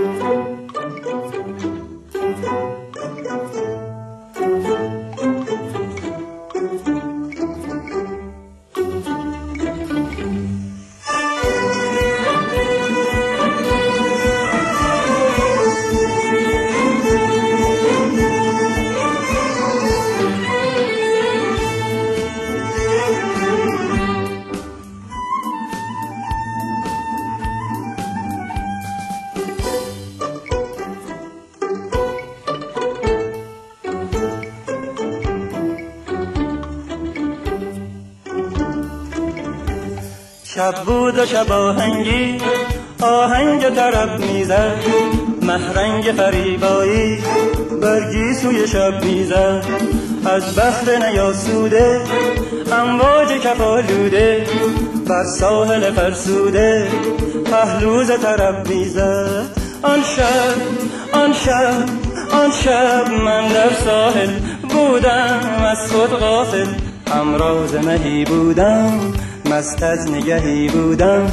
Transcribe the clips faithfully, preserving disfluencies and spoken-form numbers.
شب بود و شب آهنگی آهنگ طرب میزد، محرنگ فریبایی برگی سوی شب میزد. از بحر نیاسوده امواج کفالوده، بر ساحل فرسوده پهلوز طرب میزد. آن شب آن شب آن شب من در ساحل بودم، از خود غافل همراز مهی بودم، مست از نگهی بودم.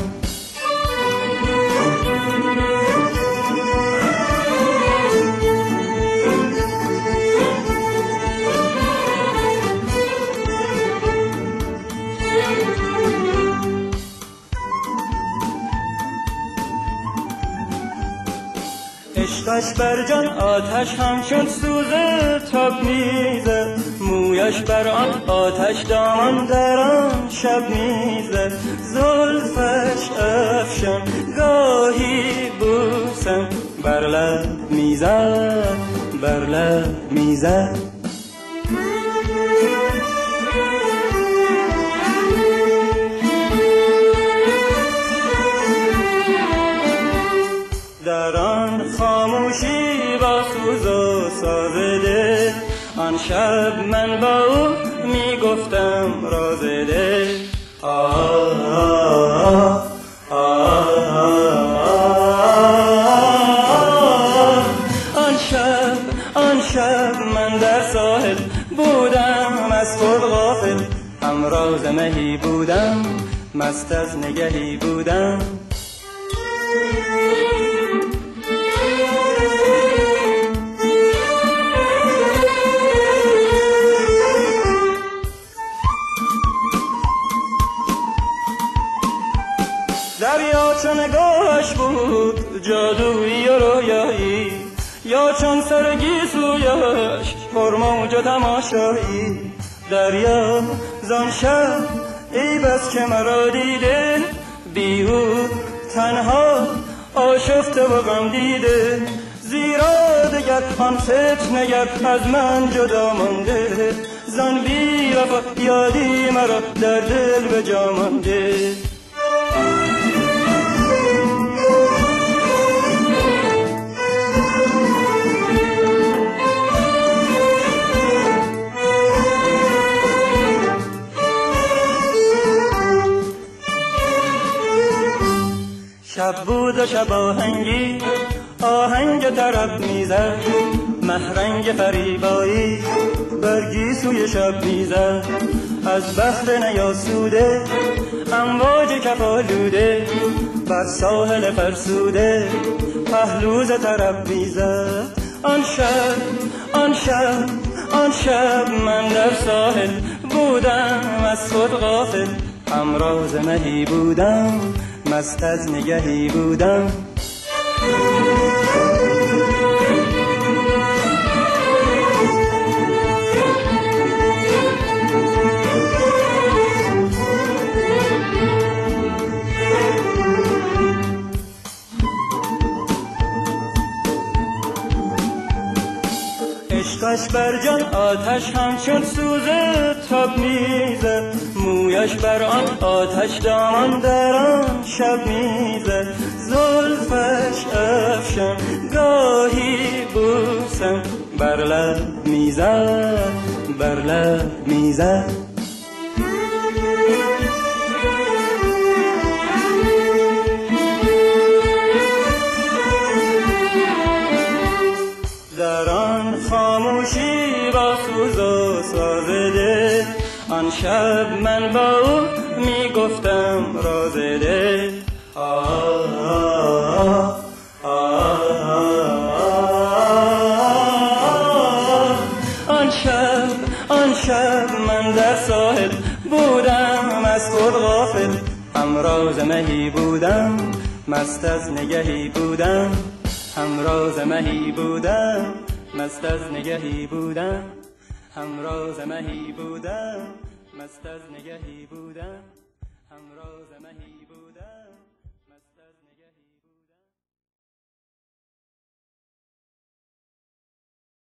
عشقش بر جان آتش همچون سوزه تاب میزد، مویش بر آن آتش دامان در آن شب میزد. زلفش افشان گاهی بوسم بر لب میزد، بر لب میزد. در آن خاموشی با سوز و ساز دل، آن شب من با او میگفتم راز دل. آه آه آه آن شب آن شب من در ساحل بودم، از خود غافل همراز مهی بودم، مست از نگهی بودم. دریا چون نگاهش بود جادویی و رویایی، یا چون سرگی سویش پرموج و تماشایی. دریا زان شب ای بس که مرا دیده، بی او تنها آشفته و غم دیده. زیرا دگر آن فتنه‌گر از من جدا مانده، زان بی وفا یادی مرا در دل به جا مانده. شب بود و شب آهنگی آهنگ طرب میزد، محرنگ فریبایی برگی سوی شب میزد. از بحر نیاسوده امواج کفالوده، بر ساحل فرسوده پهلوز طرب میزد. آن شب آن شب آن شب من در ساحل بودم، از خود غافل همراز مهی بودم، مست از نگهی بودم. عشقش بر جان آتش همچون سوزه تاب میزد، مویش بر آن آتش دامان در آن شب میزد. زلفش افشان گاهی بوسم بر لب میزد، بر لب میزد. در آن خاموشی با سوز و ساز دل، آن شب من با او میگفتم راز دل. آه آه آه آه ساحل بودم از خود غافل، همراز مهی بودم مست از نگهی بودم، همراز مهی بودم مست از نگهی بودم، همراز مهی بودم مست از نگهی بودم.